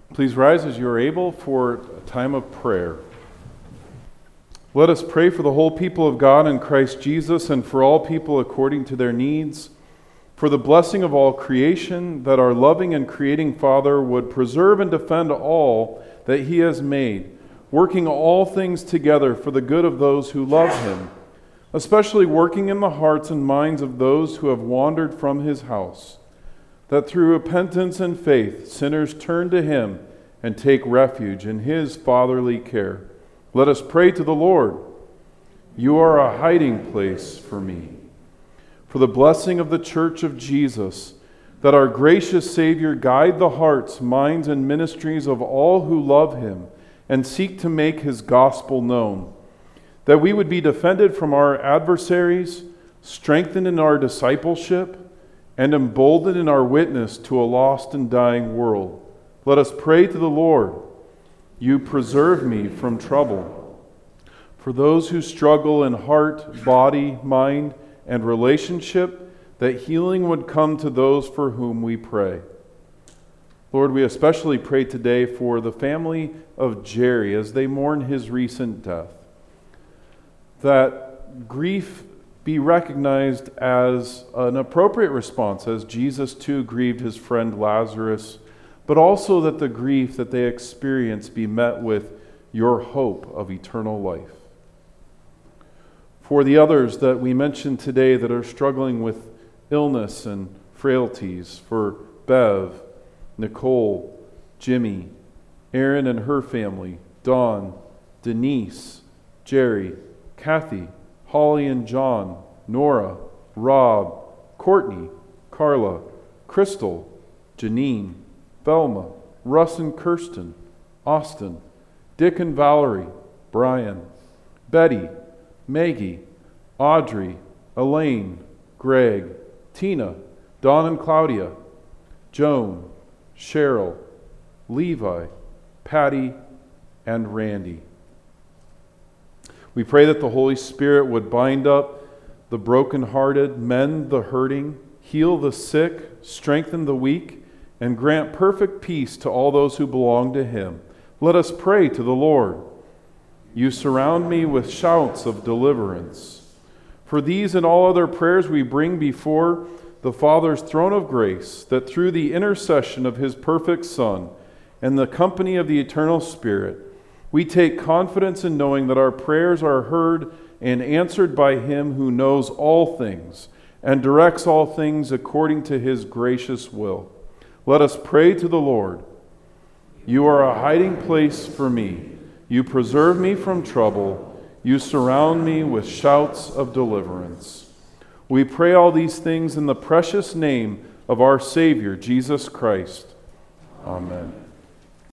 Please rise as you are able for a time of prayer. Let us pray for the whole people of God in Christ Jesus and for all people according to their needs, for the blessing of all creation, that our loving and creating Father would preserve and defend all that He has made, working all things together for the good of those who love Him, especially working in the hearts and minds of those who have wandered from His house, that through repentance and faith sinners turn to Him and take refuge in His fatherly care. Let us pray to the Lord. You are a hiding place for me. For the blessing of the Church of Jesus, that our gracious Savior guide the hearts, minds, and ministries of all who love Him and seek to make His gospel known, that we would be defended from our adversaries, strengthened in our discipleship, and emboldened in our witness to a lost and dying world. Let us pray to the Lord. You preserve me from trouble. For those who struggle in heart, body, mind, and relationship, that healing would come to those for whom we pray. Lord, we especially pray today for the family of Jerry as they mourn his recent death, that grief be recognized as an appropriate response, as Jesus too grieved his friend Lazarus, but also that the grief that they experience be met with your hope of eternal life. For the others that we mentioned today that are struggling with illness and frailties, for Bev, Nicole, Jimmy, Erin and her family, Dawn, Denise, Jerry, Kathy, Holly and John, Nora, Rob, Courtney, Carla, Crystal, Janine, Velma, Russ and Kirsten, Austin, Dick and Valerie, Brian, Betty, Maggie, Audrey, Elaine, Greg, Tina, Dawn and Claudia, Joan, Cheryl, Levi, Patty, and Randy. We pray that the Holy Spirit would bind up the brokenhearted, mend the hurting, heal the sick, strengthen the weak, and grant perfect peace to all those who belong to Him. Let us pray to the Lord. You surround me with shouts of deliverance. For these and all other prayers we bring before the Father's throne of grace, that through the intercession of His perfect Son and the company of the eternal Spirit, we take confidence in knowing that our prayers are heard and answered by Him who knows all things and directs all things according to His gracious will. Let us pray to the Lord. You are a hiding place for me. You preserve me from trouble. You surround me with shouts of deliverance. We pray all these things in the precious name of our Savior, Jesus Christ. Amen.